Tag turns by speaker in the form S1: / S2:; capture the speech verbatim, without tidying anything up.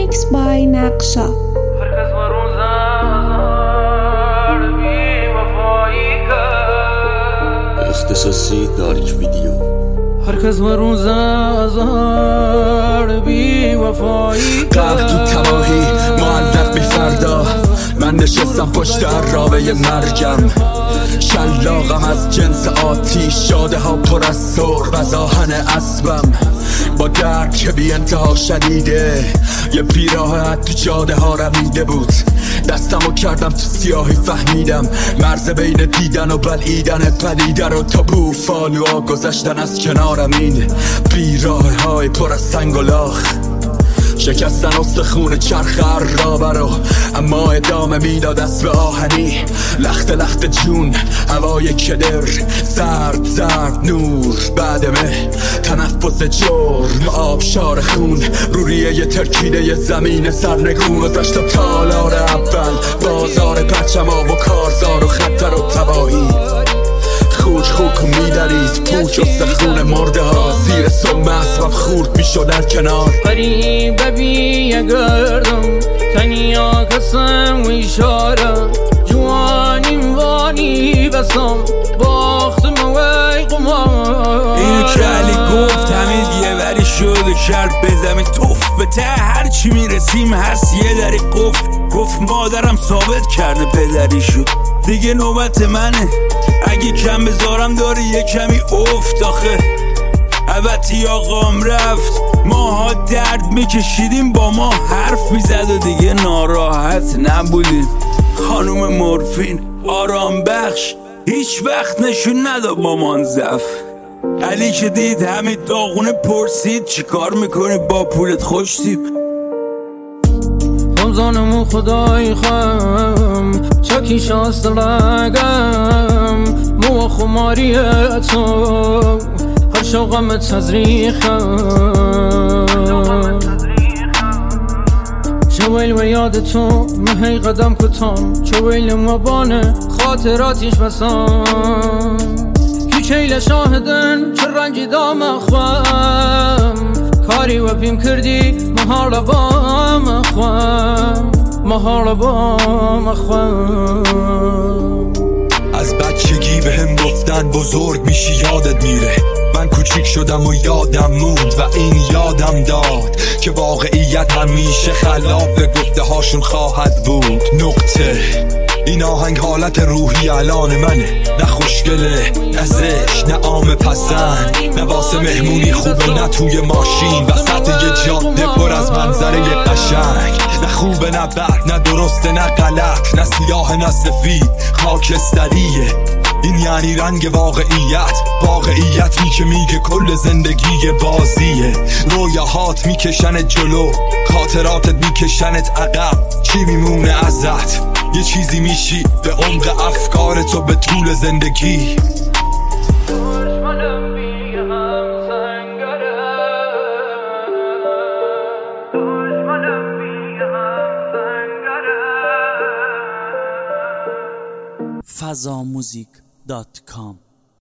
S1: Mixed by Naqsha.
S2: اختصاصی دارک ویدیو.
S3: هر کس و روز ازار بی وفایی
S4: قلب تو تباهی معلق بی فردا، من نشستم پشت عرابه مرگم، شلاقم از جنس آتیش، جاده ها پر از سرب از آهن اسبم، با درد که بی انتها شدیده، یه بیراه تو جاده ها رمیده بود، دستمو کردم تو سیاهی، فهمیدم مرز بین دیدن و بلعیدن پدیده رو، تا بوفالوها گذشتن از کنارم، این بیراه های پر از سنگ و لاخ، شکستن استخون چرخ عرابه رو، اما ادامه میداد اسب آهنی، لخت لخت جون، هوای کدر، زرد زرد نور بعدمه، تنفس جرم، آبشار خون، روریه ی ترکیده ی زمین سرنگون، گذشت تا تالار اول، بازار پرچما و کارزار و خطر و تباهی، خوک خوک میدرید پوچ استخون مرده ها، زیر سم اسبم خورد میشد در کنار،
S3: قریب بی گردم تنیا کسم و اشاره، جوانیم وانی بسم باختم وی قمار،
S5: اینو که علی گفت همه یه وری شده کرد به زمین توف، به ته هر چی میرسیم هست یه دری قفل، گفت مادرم ثابت کرده پدری شد، دیگه نوبت منه، اگه کم بذارم داره یه کمی افت، آخه البته آقام رفت، ماها درد میکشیدیم با ما حرف میزد و دیگه ناراحت نبودیم، خانوم مورفین آرام بخش هیچ وقت نشون نداد مامان زف، علی که دید همه داغونه پرسید چی کار میکنی با پولت خوشتیب،
S3: خمزانمو خدای خم چکی شاست لگم، مو خماری تو هر شوقم تزریخم، شویل و یاد تو مهی قدم کتام، شویل مبانه خاطراتیش بسام، کیچیل شاهدن چه رنجی دام اخوام، کاری و پیم کردی مهار بام اخوام، مهار بام اخوام،
S4: از بچگی به هم گفتن بزرگ میشی یادت میره، من کوچیک شدم و یادم موند و این یادم داد که واقعیت همیشه خلاف گفته هاشون خواهد بود، نقطه این آهنگ حالت روحی الان منه، نه خوشگله نه زشت نه عام پسند، نه واسه مهمونی خوبه نه توی ماشین وسط یه جاده پر از منظره قشنگ، نه خوبه نه بد نه درسته نه غلط، نه سیاه نه سفید خاکستریه، این یعنی رنگ واقعیت، واقعیتی که میگه کل زندگی بازیه، رویاهات میکشنت جلو، خاطراتت میکشنت عقب، چی میمونه ازت؟ یه چیزی میشی به عمق افکار تو به طول زندگی.
S2: فضاموزیک دات کام